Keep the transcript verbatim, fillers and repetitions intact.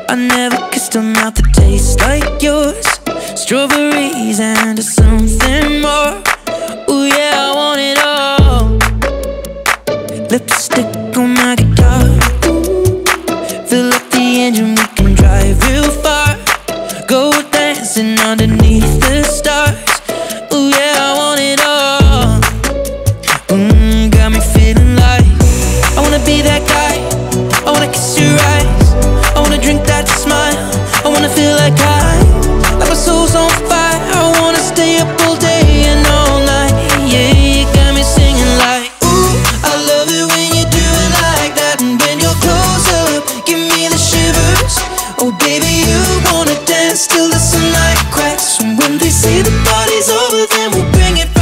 I never kissed a mouth that tastes like yours. Strawberries and something more. Ooh yeah, I want it all. Lipstick on my guitar. Fill up the engine, we can drive real far. Go dancing underneath the stars. Ooh yeah, I want it all. Mmm, got me feeling like I wanna be that guy. I wanna kiss your eyes. I wanna drink that smile. I wanna feel like I, like my soul's on fire. I wanna stay up all day and all night. Yeah, you got me singing like, ooh, I love it when you do it like that. And when you're close up, give me the shivers. Oh baby, you wanna dance till the sunlight cracks. And when they say the party's over, then we'll bring it back.